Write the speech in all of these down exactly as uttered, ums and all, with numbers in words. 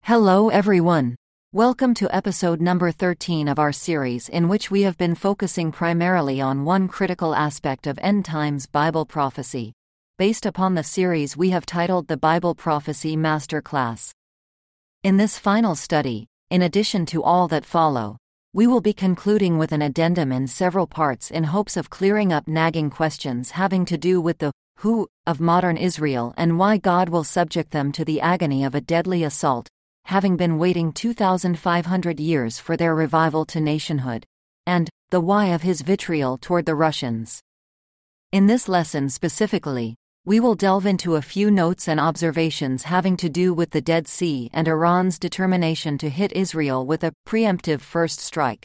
Hello everyone. Welcome to episode number thirteen of our series, in which we have been focusing primarily on one critical aspect of end times Bible prophecy. Based upon the series we have titled the Bible Prophecy Masterclass. In this final study, in addition to all that follow, we will be concluding with an addendum in several parts in hopes of clearing up nagging questions having to do with the who of modern Israel and why God will subject them to the agony of a deadly assault, having been waiting two thousand five hundred years for their revival to nationhood, and the why of his vitriol toward the Russians. In this lesson specifically, we will delve into a few notes and observations having to do with the Dead Sea and Iran's determination to hit Israel with a preemptive first strike.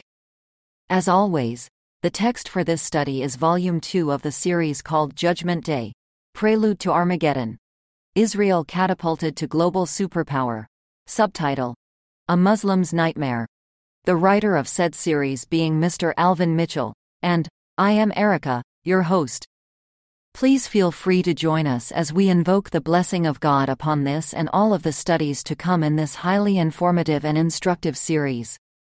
As always, the text for this study is Volume two of the series called Judgment Day, Prelude to Armageddon. Israel catapulted to global superpower. Subtitle: A Muslim's Nightmare. The writer of said series being Mister Alvin Mitchell, and I am Erica, your host. Please feel free to join us as we invoke the blessing of God upon this and all of the studies to come in this highly informative and instructive series.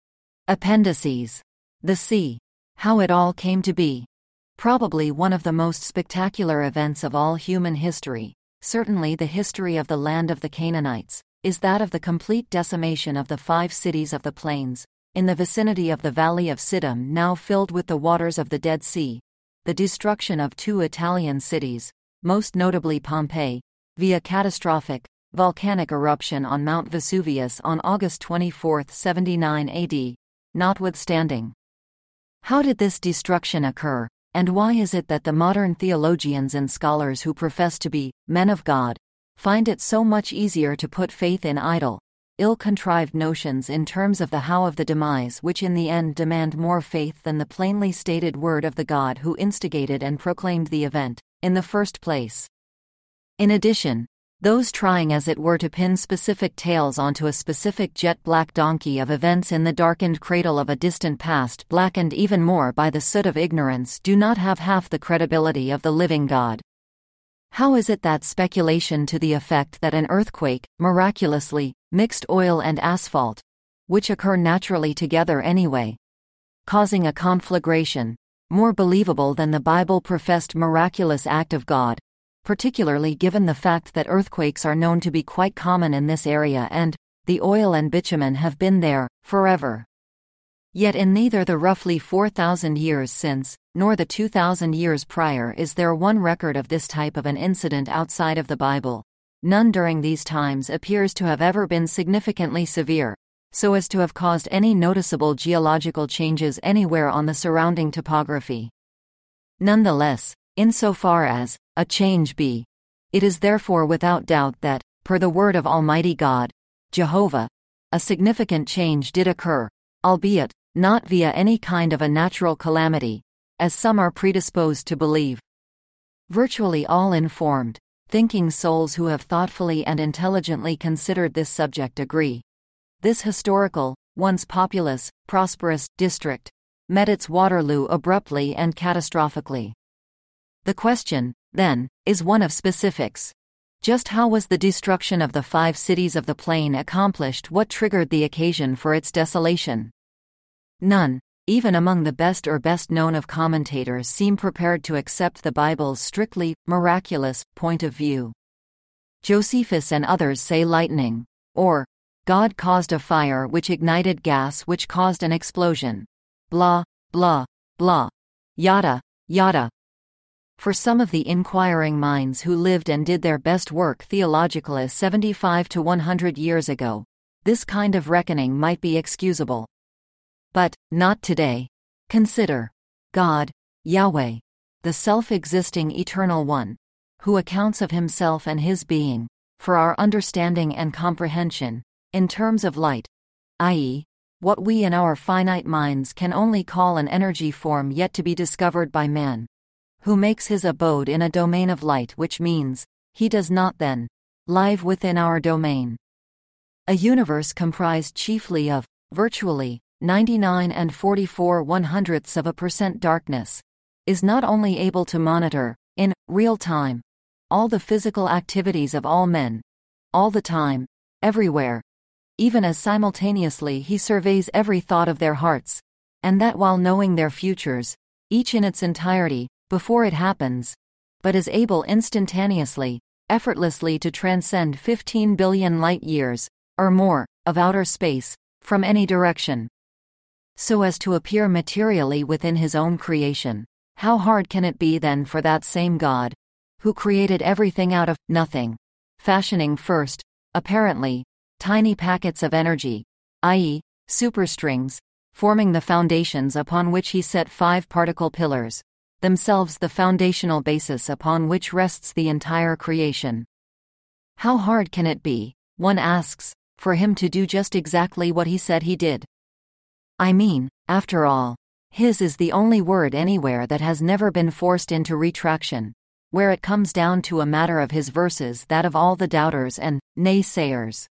Appendices. The Sea. How it all came to be. Probably one of the most spectacular events of all human history, certainly the history of the land of the Canaanites, is that of the complete decimation of the five cities of the plains, in the vicinity of the Valley of Siddim, now filled with the waters of the Dead Sea, the destruction of two Italian cities, most notably Pompeii, via catastrophic, volcanic eruption on Mount Vesuvius on August twenty-fourth, seventy-nine A D, notwithstanding. How did this destruction occur, and why is it that the modern theologians and scholars who profess to be men of God find it so much easier to put faith in idle, ill-contrived notions in terms of the how of the demise, which in the end demand more faith than the plainly stated word of the God who instigated and proclaimed the event, in the first place? In addition, those trying as it were to pin specific tales onto a specific jet-black donkey of events in the darkened cradle of a distant past, blackened even more by the soot of ignorance, do not have half the credibility of the living God. How is it that speculation to the effect that an earthquake, miraculously, mixed oil and asphalt, which occur naturally together anyway, causing a conflagration, more believable than the Bible-professed miraculous act of God, particularly given the fact that earthquakes are known to be quite common in this area and the oil and bitumen have been there forever? Yet in neither the roughly four thousand years since, nor the two thousand years prior is there one record of this type of an incident outside of the Bible. None during these times appears to have ever been significantly severe, so as to have caused any noticeable geological changes anywhere on the surrounding topography. Nonetheless, insofar as a change be, it is therefore without doubt that, per the word of Almighty God, Jehovah, a significant change did occur, albeit not via any kind of a natural calamity, as some are predisposed to believe. Virtually all informed, thinking souls who have thoughtfully and intelligently considered this subject agree. This historical, once populous, prosperous district met its Waterloo abruptly and catastrophically. The question, then, is one of specifics. Just how was the destruction of the five cities of the plain accomplished? What triggered the occasion for its desolation? None, even among the best or best known of commentators, seem prepared to accept the Bible's strictly miraculous point of view. Josephus and others say lightning, or God caused a fire which ignited gas which caused an explosion. Blah, blah, blah. Yada, yada. For some of the inquiring minds who lived and did their best work theologically seventy-five to one hundred years ago, this kind of reckoning might be excusable. But not today. Consider God, Yahweh, the self-existing Eternal One, who accounts of himself and his being, for our understanding and comprehension, in terms of light, that is, what we in our finite minds can only call an energy form yet to be discovered by man, who makes his abode in a domain of light, which means, he does not then live within our domain. A universe comprised chiefly of, virtually, ninety-nine and forty-four one hundredths of a percent darkness, is not only able to monitor, in real time, all the physical activities of all men, all the time, everywhere, even as simultaneously he surveys every thought of their hearts, and that while knowing their futures, each in its entirety, before it happens, but is able instantaneously, effortlessly to transcend fifteen billion light-years, or more, of outer space, from any direction, so as to appear materially within his own creation. How hard can it be then for that same God, who created everything out of nothing, fashioning first, apparently, tiny packets of energy, that is, superstrings, forming the foundations upon which he set five particle pillars, themselves the foundational basis upon which rests the entire creation. How hard can it be, one asks, for him to do just exactly what he said he did? I mean, after all, his is the only word anywhere that has never been forced into retraction, where it comes down to a matter of his verses that of all the doubters and naysayers.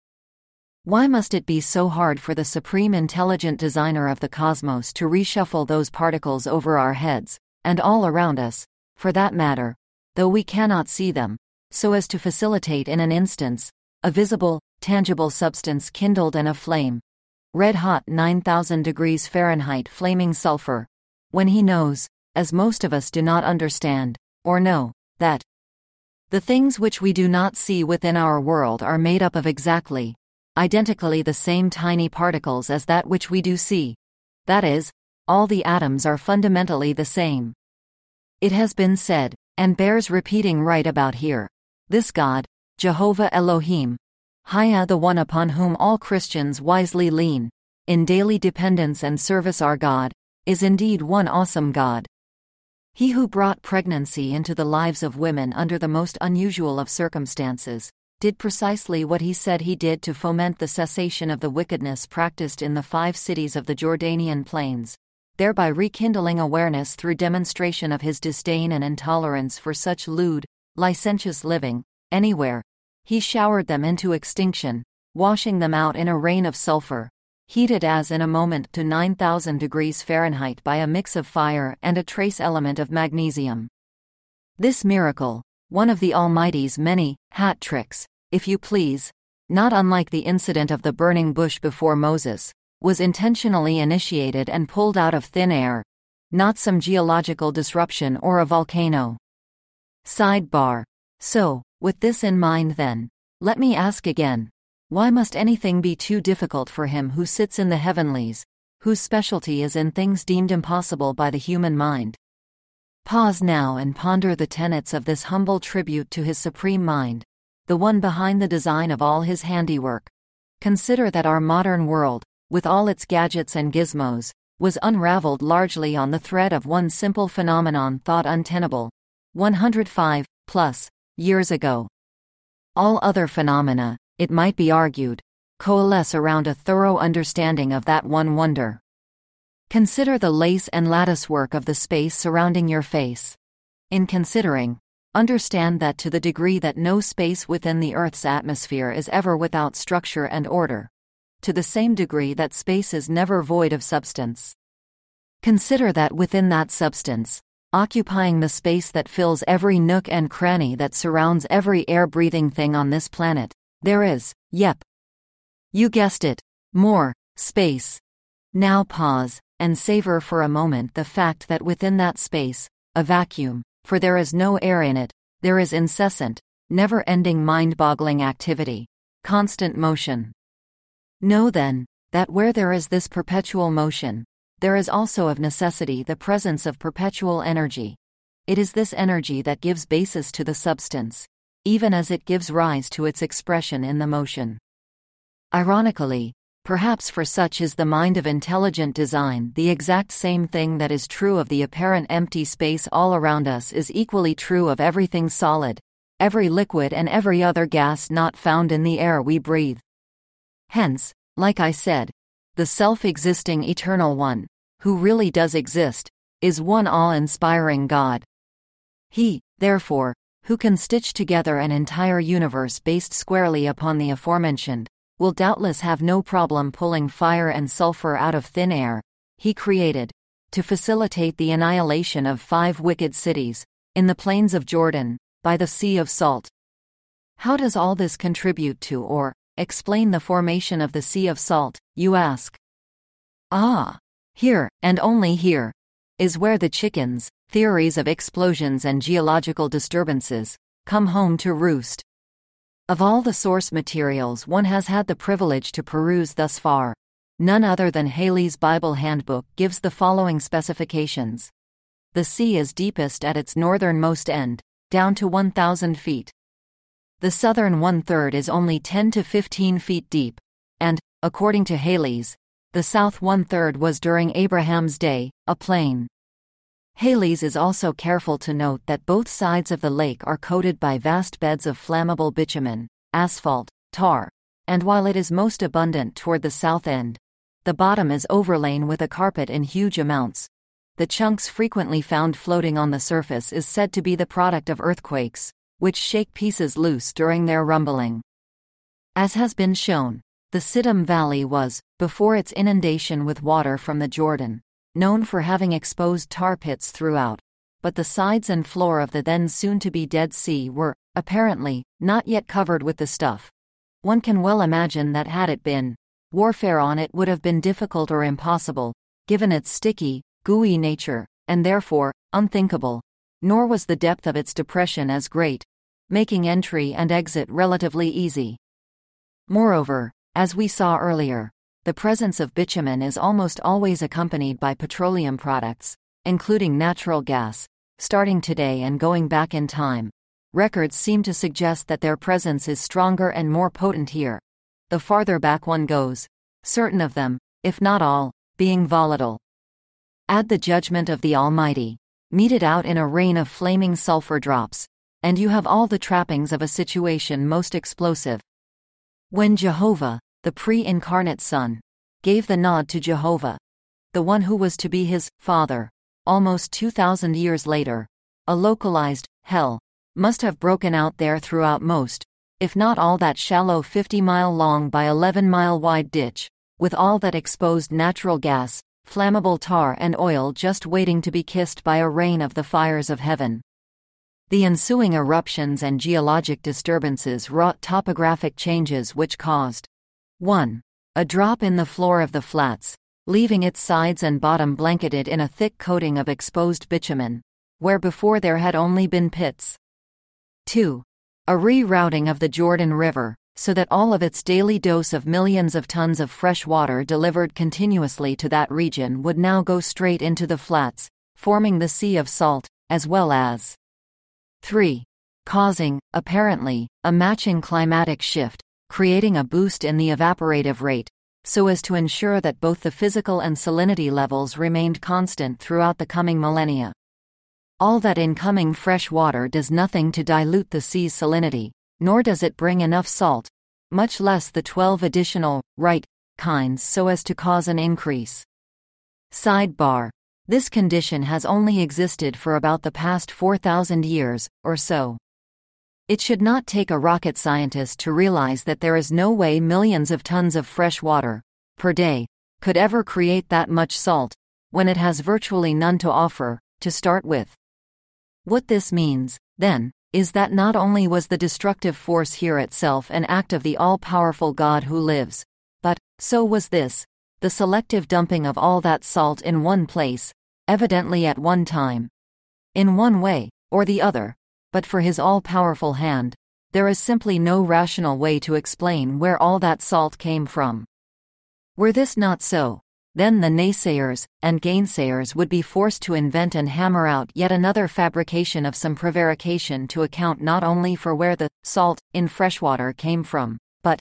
Why must it be so hard for the supreme intelligent designer of the cosmos to reshuffle those particles over our heads, and all around us, for that matter, though we cannot see them, so as to facilitate in an instance, a visible, tangible substance kindled and aflame, red-hot nine thousand degrees Fahrenheit flaming sulfur, when he knows, as most of us do not understand, or know, that the things which we do not see within our world are made up of exactly, identically the same tiny particles as that which we do see. That is, all the atoms are fundamentally the same. It has been said, and bears repeating right about here, this God, Jehovah Elohim, Haya, the one upon whom all Christians wisely lean, in daily dependence and service, our God, is indeed one awesome God. He who brought pregnancy into the lives of women under the most unusual of circumstances, did precisely what he said he did to foment the cessation of the wickedness practiced in the five cities of the Jordanian plains, thereby rekindling awareness through demonstration of his disdain and intolerance for such lewd, licentious living, anywhere. He showered them into extinction, washing them out in a rain of sulfur, heated as in a moment to nine thousand degrees Fahrenheit by a mix of fire and a trace element of magnesium. This miracle, one of the Almighty's many hat tricks, if you please, not unlike the incident of the burning bush before Moses, was intentionally initiated and pulled out of thin air, not some geological disruption or a volcano. Sidebar. So, with this in mind then, let me ask again, why must anything be too difficult for him who sits in the heavenlies, whose specialty is in things deemed impossible by the human mind? Pause now and ponder the tenets of this humble tribute to his supreme mind, the one behind the design of all his handiwork. Consider that our modern world, with all its gadgets and gizmos, was unraveled largely on the thread of one simple phenomenon thought untenable, one hundred five, plus, years ago. All other phenomena, it might be argued, coalesce around a thorough understanding of that one wonder. Consider the lace and lattice work of the space surrounding your face. In considering, understand that to the degree that no space within the Earth's atmosphere is ever without structure and order, to the same degree that space is never void of substance. Consider that within that substance, occupying the space that fills every nook and cranny that surrounds every air-breathing thing on this planet, there is, yep, you guessed it, more space. Now pause, and savor for a moment the fact that within that space, a vacuum, for there is no air in it, there is incessant, never-ending mind-boggling activity, constant motion. Know then, that where there is this perpetual motion, there is also of necessity the presence of perpetual energy. It is this energy that gives basis to the substance, even as it gives rise to its expression in the motion. Ironically, perhaps for such is the mind of intelligent design, the exact same thing that is true of the apparent empty space all around us is equally true of everything solid, every liquid and every other gas not found in the air we breathe. Hence, like I said, the self-existing Eternal One, who really does exist, is one awe-inspiring God. He, therefore, who can stitch together an entire universe based squarely upon the aforementioned, will doubtless have no problem pulling fire and sulfur out of thin air, he created, to facilitate the annihilation of five wicked cities, in the plains of Jordan, by the Sea of Salt. How does all this contribute to or explain the formation of the Sea of Salt, you ask? Ah! Here, and only here, is where the chickens, theories of explosions and geological disturbances, come home to roost. Of all the source materials one has had the privilege to peruse thus far, none other than Halley's Bible Handbook gives the following specifications. The sea is deepest at its northernmost end, down to one thousand feet. The southern one-third is only ten to fifteen feet deep, and, according to Halley's, the south one-third was during Abraham's day, a plain. Halley's is also careful to note that both sides of the lake are coated by vast beds of flammable bitumen, asphalt, tar, and while it is most abundant toward the south end, the bottom is overlain with a carpet in huge amounts. The chunks frequently found floating on the surface is said to be the product of earthquakes, which shake pieces loose during their rumbling. As has been shown, the Siddim Valley was, before its inundation with water from the Jordan, known for having exposed tar pits throughout, but the sides and floor of the then soon-to-be Dead Sea were, apparently, not yet covered with the stuff. One can well imagine that had it been, warfare on it would have been difficult or impossible, given its sticky, gooey nature, and therefore, unthinkable, nor was the depth of its depression as great, making entry and exit relatively easy. Moreover, as we saw earlier, the presence of bitumen is almost always accompanied by petroleum products, including natural gas. Starting today and going back in time, records seem to suggest that their presence is stronger and more potent here, the farther back one goes, certain of them, if not all, being volatile. Add the judgment of the Almighty, meted out in a rain of flaming sulfur drops, and you have all the trappings of a situation most explosive. When Jehovah, the pre-incarnate Son, gave the nod to Jehovah, the one who was to be his Father, almost two thousand years later, a localized hell must have broken out there throughout most, if not all that shallow fifty-mile-long by eleven-mile-wide ditch, with all that exposed natural gas, flammable tar and oil just waiting to be kissed by a rain of the fires of heaven. The ensuing eruptions and geologic disturbances wrought topographic changes which caused one. A drop in the floor of the flats, leaving its sides and bottom blanketed in a thick coating of exposed bitumen, where before there had only been pits. two. A rerouting of the Jordan River, so that all of its daily dose of millions of tons of fresh water delivered continuously to that region would now go straight into the flats, forming the Sea of Salt, as well as three. Causing, apparently, a matching climatic shift, creating a boost in the evaporative rate, so as to ensure that both the physical and salinity levels remained constant throughout the coming millennia. All that incoming fresh water does nothing to dilute the sea's salinity, nor does it bring enough salt, much less the twelve additional, right, kinds so as to cause an increase. Sidebar. This condition has only existed for about the past four thousand years, or so. It should not take a rocket scientist to realize that there is no way millions of tons of fresh water, per day, could ever create that much salt, when it has virtually none to offer, to start with. What this means, then, is that not only was the destructive force here itself an act of the all-powerful God who lives, but, so was this, the selective dumping of all that salt in one place, evidently at one time. In one way, or the other, but for his all-powerful hand, there is simply no rational way to explain where all that salt came from. Were this not so, then the naysayers and gainsayers would be forced to invent and hammer out yet another fabrication of some prevarication to account not only for where the salt in freshwater came from, but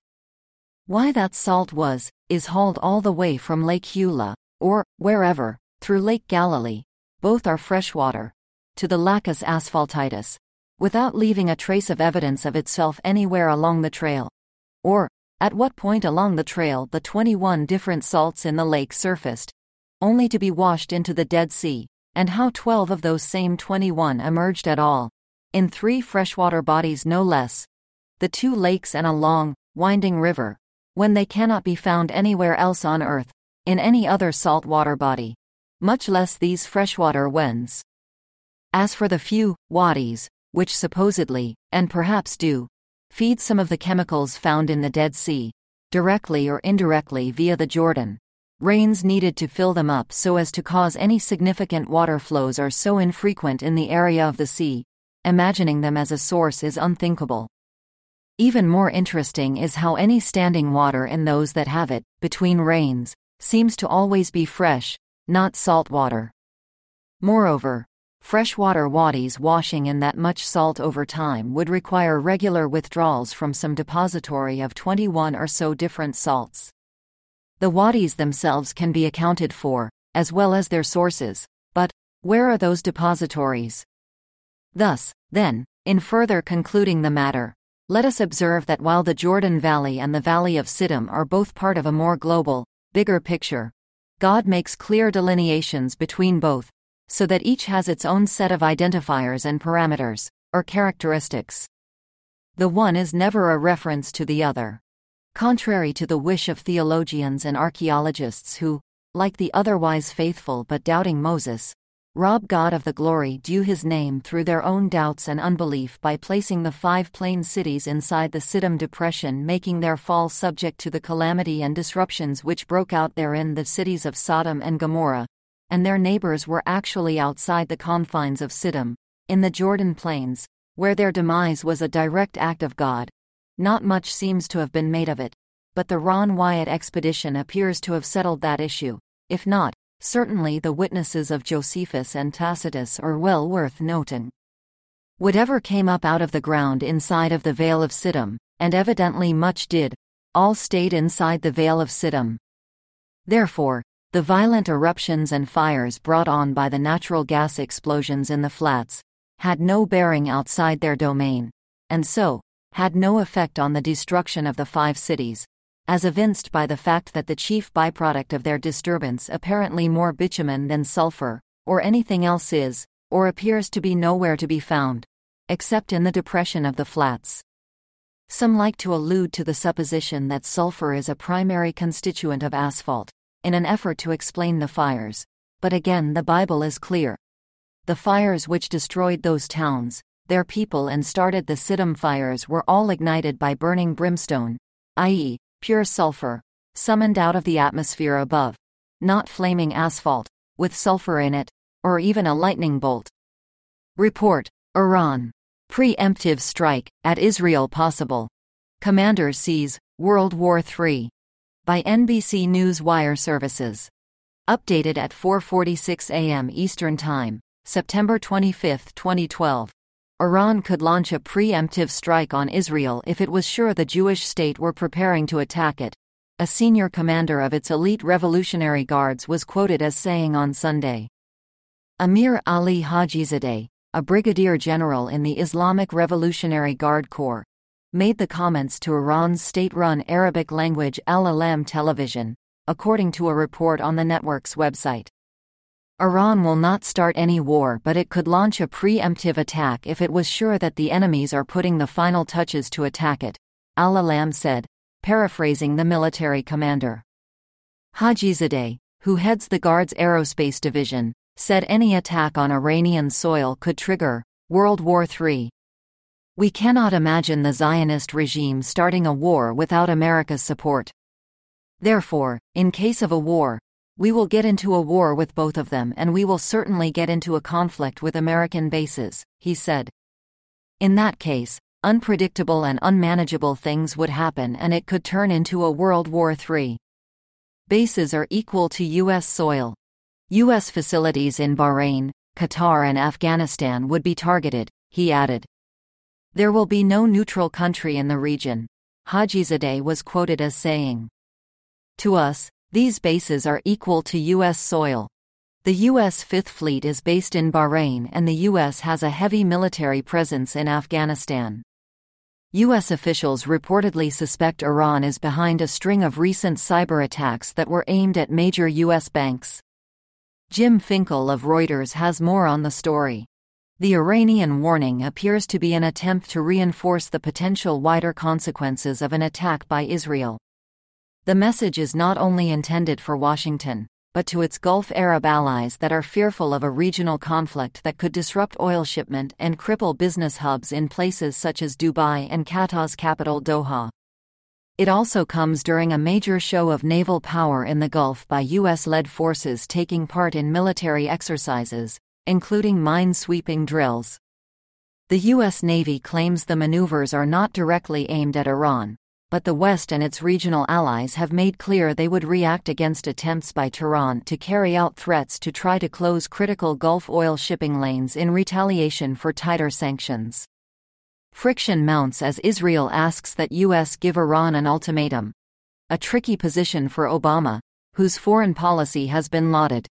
why that salt was, is hauled all the way from Lake Eula, or wherever, through Lake Galilee, both are freshwater, to the Lacus asphaltitis, without leaving a trace of evidence of itself anywhere along the trail. Or, at what point along the trail the twenty-one different salts in the lake surfaced, only to be washed into the Dead Sea, and how twelve of those same twenty-one emerged at all, in three freshwater bodies no less, the two lakes and a long, winding river, when they cannot be found anywhere else on earth, in any other saltwater body, much less these freshwater wens. As for the few wadis, which supposedly, and perhaps do, feed some of the chemicals found in the Dead Sea, directly or indirectly via the Jordan. Rains needed to fill them up so as to cause any significant water flows are so infrequent in the area of the sea. Imagining them as a source is unthinkable. Even more interesting is how any standing water in those that have it, between rains, seems to always be fresh, not salt water. Moreover, freshwater wadis washing in that much salt over time would require regular withdrawals from some depository of twenty-one or so different salts. The wadis themselves can be accounted for, as well as their sources, but where are those depositories? Thus, then, in further concluding the matter, let us observe that while the Jordan Valley and the Valley of Siddim are both part of a more global, bigger picture, God makes clear delineations between both, so that each has its own set of identifiers and parameters, or characteristics. The one is never a reference to the other. Contrary to the wish of theologians and archaeologists who, like the otherwise faithful but doubting Moses, rob God of the glory due his name through their own doubts and unbelief by placing the five plain cities inside the Siddim Depression, making their fall subject to the calamity and disruptions which broke out therein. The cities of Sodom and Gomorrah, and their neighbors were actually outside the confines of Siddim, in the Jordan Plains, where their demise was a direct act of God. Not much seems to have been made of it, but the Ron Wyatt expedition appears to have settled that issue. If not, certainly the witnesses of Josephus and Tacitus are well worth noting. Whatever came up out of the ground inside of the Vale of Siddim, and evidently much did, all stayed inside the Vale of Siddim. Therefore, the violent eruptions and fires brought on by the natural gas explosions in the flats had no bearing outside their domain, and so had no effect on the destruction of the five cities, as evinced by the fact that the chief byproduct of their disturbance, apparently more bitumen than sulfur, or anything else, is, or appears to be, nowhere to be found, except in the depression of the flats. Some like to allude to the supposition that sulfur is a primary constituent of asphalt, in an effort to explain the fires, but again the Bible is clear. The fires which destroyed those towns, their people, and started the Siddim fires were all ignited by burning brimstone, that is, pure sulfur, summoned out of the atmosphere above, not flaming asphalt, with sulfur in it, or even a lightning bolt. Report: Iran. Preemptive strike at Israel possible. Commander sees World War Three. By N B C News Wire Services. Updated at four forty-six a m Eastern Time, September twenty-fifth, twenty twelve. Iran could launch a preemptive strike on Israel if it was sure the Jewish state were preparing to attack it, a senior commander of its elite Revolutionary Guards was quoted as saying on Sunday. Amir Ali Hajizadeh, a brigadier general in the Islamic Revolutionary Guard Corps, made the comments to Iran's state-run Arabic-language Al-Alam television, according to a report on the network's website. Iran will not start any war, but it could launch a preemptive attack if it was sure that the enemies are putting the final touches to attack it, Al-Alam said, paraphrasing the military commander. Hajizadeh, who heads the Guard's aerospace division, said any attack on Iranian soil could trigger World War Three. We cannot imagine the Zionist regime starting a war without America's support. Therefore, in case of a war, we will get into a war with both of them, and we will certainly get into a conflict with American bases, he said. In that case, unpredictable and unmanageable things would happen, and it could turn into a World War Three. Bases are equal to U S soil. U S facilities in Bahrain, Qatar and Afghanistan would be targeted, he added. There will be no neutral country in the region, Hajizadeh was quoted as saying. To us, these bases are equal to U S soil. The U S Fifth Fleet is based in Bahrain, and the U S has a heavy military presence in Afghanistan. U S officials reportedly suspect Iran is behind a string of recent cyber attacks that were aimed at major U S banks. Jim Finkel of Reuters has more on the story. The Iranian warning appears to be an attempt to reinforce the potential wider consequences of an attack by Israel. The message is not only intended for Washington, but to its Gulf Arab allies that are fearful of a regional conflict that could disrupt oil shipment and cripple business hubs in places such as Dubai and Qatar's capital Doha. It also comes during a major show of naval power in the Gulf by U S-led forces taking part in military exercises, including mine-sweeping drills. The U S Navy claims the maneuvers are not directly aimed at Iran, but the West and its regional allies have made clear they would react against attempts by Tehran to carry out threats to try to close critical Gulf oil shipping lanes in retaliation for tighter sanctions. Friction mounts as Israel asks that U S give Iran an ultimatum. A tricky position for Obama, whose foreign policy has been lauded.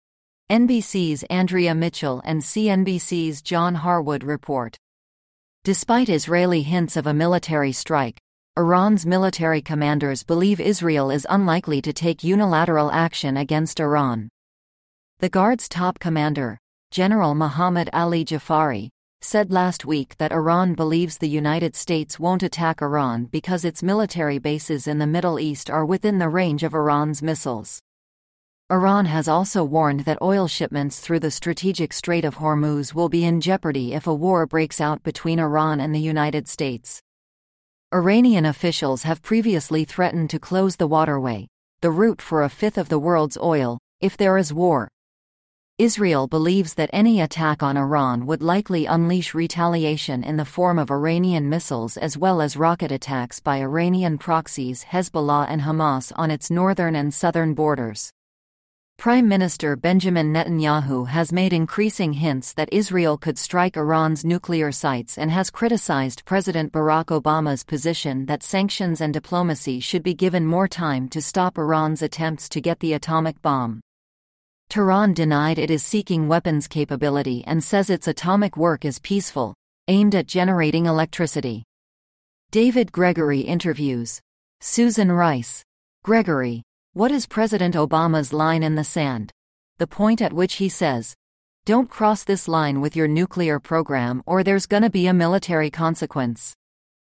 N B C's Andrea Mitchell and C N B C's John Harwood report. Despite Israeli hints of a military strike, Iran's military commanders believe Israel is unlikely to take unilateral action against Iran. The Guard's top commander, General Mohammad Ali Jafari, said last week that Iran believes the United States won't attack Iran because its military bases in the Middle East are within the range of Iran's missiles. Iran has also warned that oil shipments through the strategic Strait of Hormuz will be in jeopardy if a war breaks out between Iran and the United States. Iranian officials have previously threatened to close the waterway, the route for a fifth of the world's oil, if there is war. Israel believes that any attack on Iran would likely unleash retaliation in the form of Iranian missiles as well as rocket attacks by Iranian proxies Hezbollah and Hamas on its northern and southern borders. Prime Minister Benjamin Netanyahu has made increasing hints that Israel could strike Iran's nuclear sites and has criticized President Barack Obama's position that sanctions and diplomacy should be given more time to stop Iran's attempts to get the atomic bomb. Tehran denied it is seeking weapons capability and says its atomic work is peaceful, aimed at generating electricity. David Gregory interviews Susan Rice. Gregory, what is President Obama's line in the sand? The point at which he says, "Don't cross this line with your nuclear program or there's gonna be a military consequence."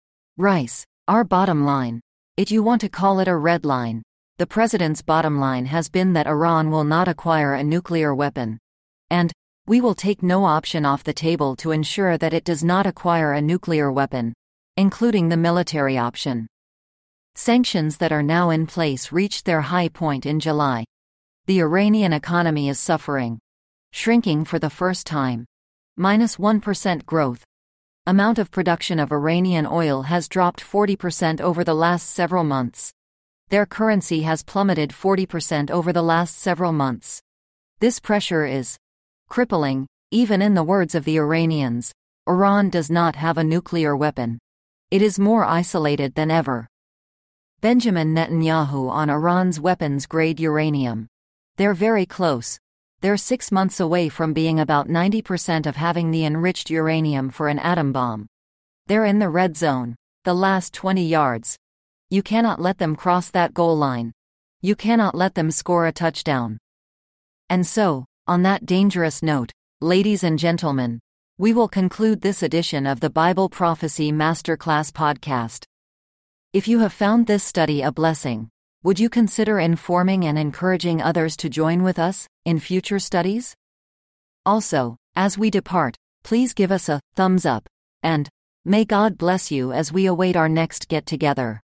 Rice, our bottom line. If you want to call it a red line, the president's bottom line has been that Iran will not acquire a nuclear weapon. And, we will take no option off the table to ensure that it does not acquire a nuclear weapon, including the military option. Sanctions that are now in place reached their high point in July. The Iranian economy is suffering. Shrinking for the first time. Minus one percent growth. Amount of production of Iranian oil has dropped forty percent over the last several months. Their currency has plummeted forty percent over the last several months. This pressure is crippling, even in the words of the Iranians. Iran does not have a nuclear weapon. It is more isolated than ever. Benjamin Netanyahu on Iran's weapons-grade uranium. They're very close. They're six months away from being about ninety percent of having the enriched uranium for an atom bomb. They're in the red zone, the last twenty yards. You cannot let them cross that goal line. You cannot let them score a touchdown. And so, on that dangerous note, ladies and gentlemen, we will conclude this edition of the Bible Prophecy Masterclass podcast. If you have found this study a blessing, would you consider informing and encouraging others to join with us in future studies? Also, as we depart, please give us a thumbs up, and may God bless you as we await our next get-together.